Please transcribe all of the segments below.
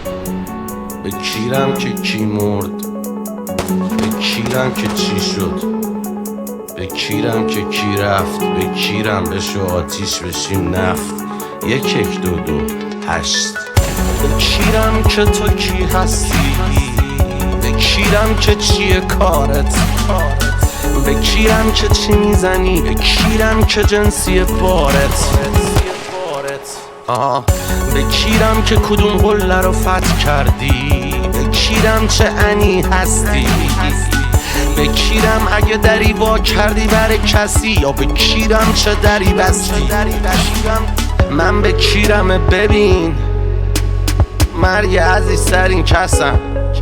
بکیرم که کی مرد، بکیرم که چی شد، بکیرم که کی رفت، بکیرم بشو آتیش بشیم نفت. 1 1 2 2 8. بکیرم که تو کی هستی، بکیرم که چیه کارت، بکیرم که چی میزنی، بکیرم که جنسی بارت، بکیرم که کدوم قله رو فتح کردی، بکیرم چه انی هستی، بکیرم اگه دری وا کردی برای کسی، یا بکیرم چه دری بستی. من بکیرم ببین، مرگ عزیزتر این کسم،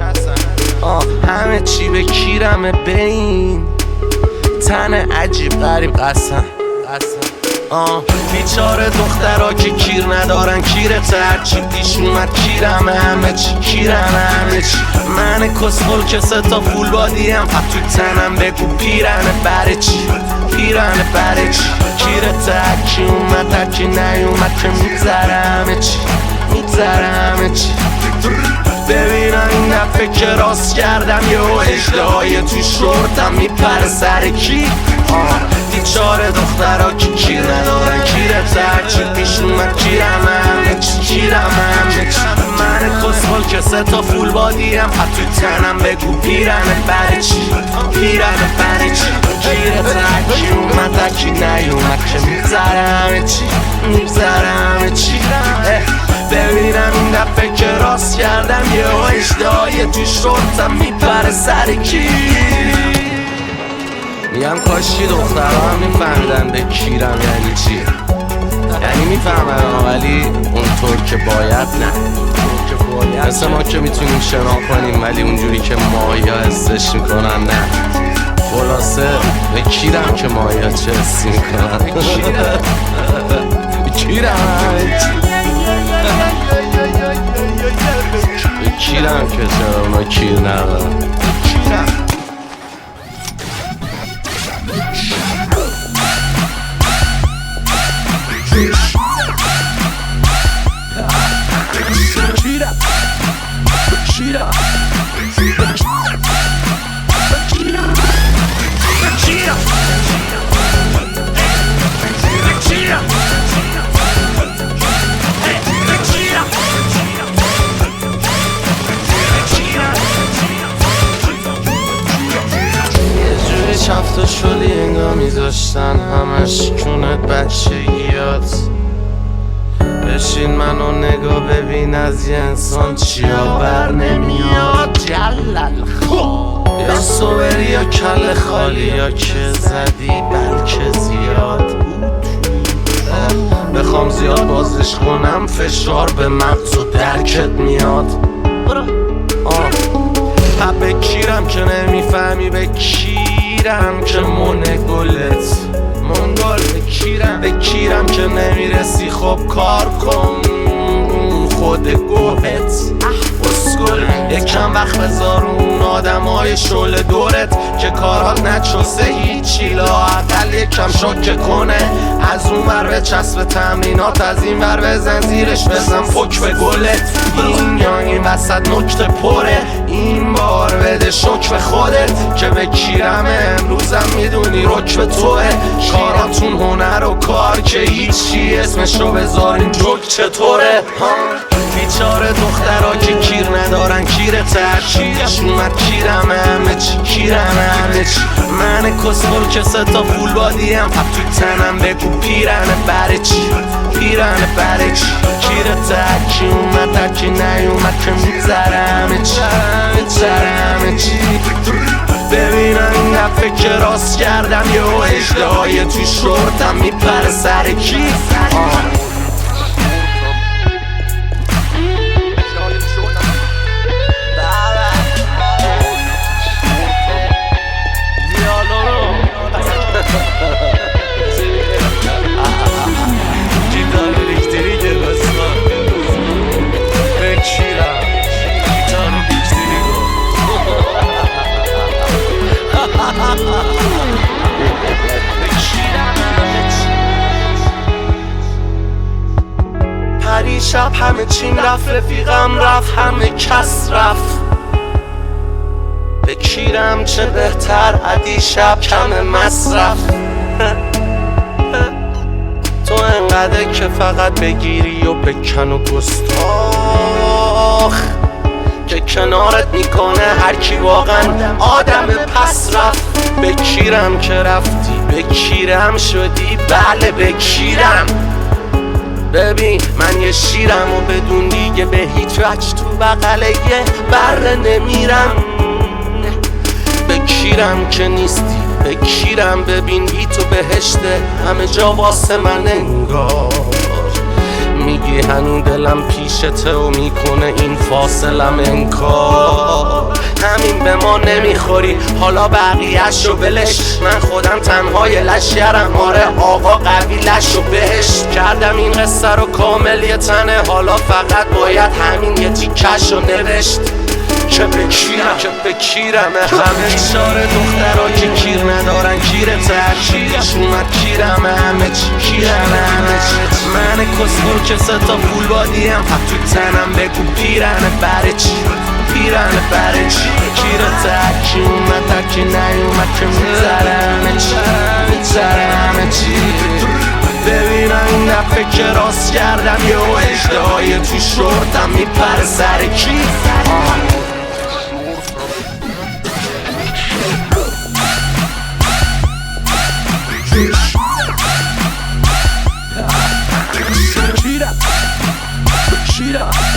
همه چی بکیرم بین، تن عجیب غریب قسم. بیچاره دخترها که کیر ندارن، کیرت هرچی پیش اومد کیرم، همه چی کیرم، همه چی. من کسخل که 3 تا فول بادیم، تو تنم بگو پیرنه بره چی، پیرنه بره چی. کیرت هرکی اومد هرکی نیومد که میگذره همه چی، میگذره همه چی. ببینم این دفعه که راست کردم یه اجدهای تو شورتم میپره سر کی. بیچاره دخترها که کیر ندارن، کیرت هرچی پیش اومد کیرم، همه چی کیرم، همه چی. من کسخل که 3 تا فول بادیم، تو تنم بگو پیرنه بره چی، پیرنه بره چی. کیرت هرکی اومد هرکی نیومد که میگذره همه چی، میگذره همه چی. ببینم این دفعه که راست کردم یه اجدهای تو شورتم میپره سر کی. میگم کاشی دخترها هم میفهمیدن بکیرم یعنی چی، یعنی میفهمن ولی اونطور که باید نه. مثل ما که میتونیم شنا کنیم ولی اونجوری که ماهی ها حسش میکنن نه. خلاصه بکیرم که ماهی ها چه حسی میکنن، بکیرم بکیرم که چرا اونا کیر ندارن. هفته شدی انگاه میذاشتن همش کونت بچگیات. بشین منو نگاه ببین از یه انسان چیا بر نمیاد. جلل یا صبری یا کل خالی یا که زدی بلکه زیاد. بخوام زیاد بازش کنم فشار به مغز و درکت میاد. بکیرم که نمیفهمی، بکیرم که مونه گلت منگل، بکیرم که نمیرسی خب کار کن خود گوهت اسکل. یکم وقت بذار اون آدم های شل دورت که کارات نچوسه هیچی، لااقل یکم شوکه کنه. از اون ور به چسب تمرینات، از این ور بزن زیرش بزن پک به گلت. این یا این وسط نکته پره، این بار بده شک به خودت که بکیرم امروزم میدونی رک به توه. کاراتون هنر و کار که هیچی اسمشو بذارین جوک چطوره. بیچاره دخترها که کیر ندارن، کیرت هرچی پیش اومد کیرم، همه چی کیرم، همه چی. من کسخل که 3 تا فول بادیم، تو تنم بگو پیرنه بره چی، پیرنه بره چی. کیرت هرکی اومد هرکی نیومد که میگذره همه چی، میگذره همه چی. ببینم این دفعه که راست کردم یه اجدهای تو شورتم میپره سر کی. چیم رفت رفیقم رفت همه کس رفت بکیرم چه بهتر عدی شب کم مصرف تو انقدر که فقط بگیری و بکن و گستاخ که کنارت میکنه هر کی واقعا آدم پس رفت بکیرم که رفتی بکیرم شدی بله بکیرم ببین من یه شیرم و بدون دیگه به هیچ وجه تو بغل یه بره نمیرم بکیرم که نیستی بکیرم ببین بی تو بهشته همه جا واسه من انگار میگی هنو دلم پیشته و میکنه این فاصلم انکار همین به ما نمیخوری حالا بقیه‌شو بلش من خودم تنهای لشیرم آره آقا قبیلش رو بهشت کردم این قصه رو کامل یه تنه حالا فقط باید همین یه تیکش رو نوشت که بکیرم همه اشاره دخترها که کیر ندارن کیره ترکیرش اومد کیرم همه چی کیرم همه چی من کسمون که ستا فول بادیم تو تنم بگو پیرنه بره چی پیرنه بره چی کیره ترکی اومد ترکی نیومد که میذاره همه چی میذاره همه چی ببینم این دفعه که راست کردم یه اجدهای تو شورتم میپره سر کی Cheetah.